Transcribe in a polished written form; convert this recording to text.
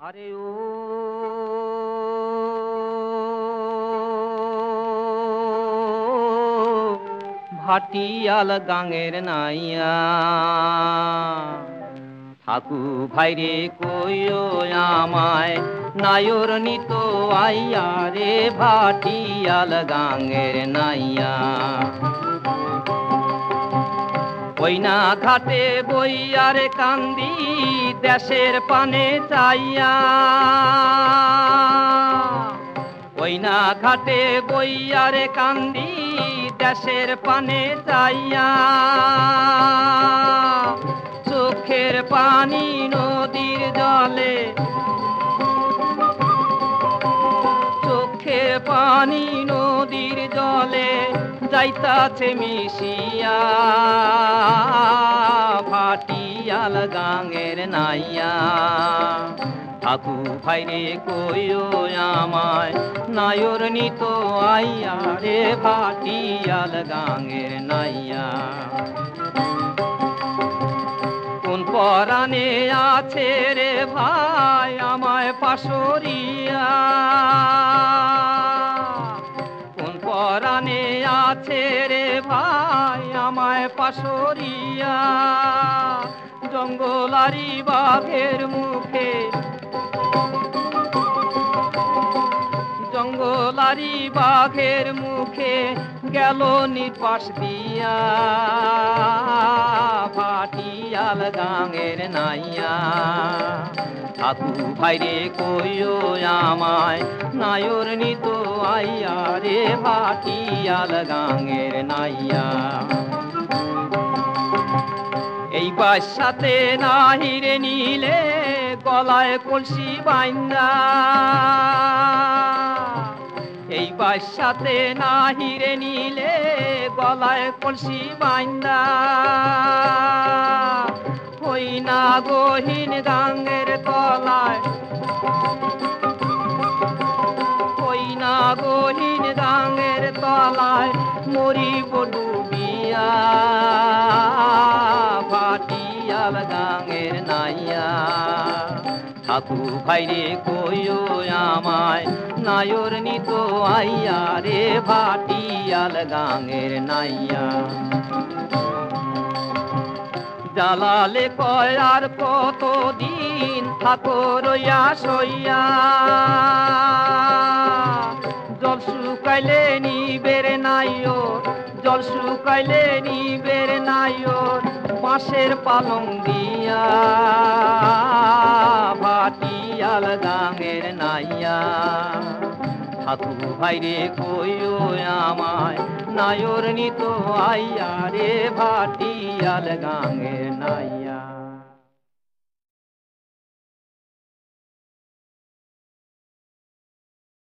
আরে ও ভাটিয়াল গাঙের নাইয়া থাকু ভাইরে কইও আমায় নায়র নিত আইয়া রে ভাটিয়াল গাঙের নাইয়া ওইনা ঘাটে বইয়ারে কান্দি দেশের পানে চাইয়া ওইনা ঘাটে বইয়ারে কান্দি দেশের পানে চাইয়া চোখের পানি নদীর জলে চোখের পানি নদীর জলে যাইতাছে মিশিয়া ভাটিয়াল গাঙের নাইয়া থাকু ভাইরে কইও আমায় নায়র নিত আইয়া রে ভাটিয়াল গাঙের নাইয়া কোন পরাণে আছে রে ভাই আমায় পাশরিয়া কোন পরাণে আছে রে ভাই আমায় পাশরিয়া জঙ্গলারি বাঘের মুখে জঙ্গলারি বাঘের মুখে গেল নিপাশ দিয়া ভাটিয়াল গাঙের নাইয়া থাকু ভাইরে কইও আমায় নায়র নিত আইয়া রে ভাটিয়াল গাঙের নাইয়া এই বাসাতে নাহিরে নিলে গলায় কলসি বাইন্দা এই বাসাতে নাহিরে নিলে গলায় কলসি বাইন্দা হই না গহীন গাঙের তলায় হই না গহীন গাঙের তলায় মরিব ডুবিয়া ভাটিয়াল গাঙের নাইয়া থাকু ভাইরে কইও আমায় নায়র নিত আইয়া রে ভাটিয়াল গাঙের নাইয়া জালালে কয় আর কতদিন থাকো রইয়া সইয়া জল শুকাইলে নিবের নাইও জল শুকাইলে নিবের নাইও বাঁশের পালং দিয়া ভাটিয়াল গাঙের নাইয়া থাকু ভাইরে কইও আমায় নায়র নিত আইয়া রে ভাটিয়াল গাঙের নাইয়া।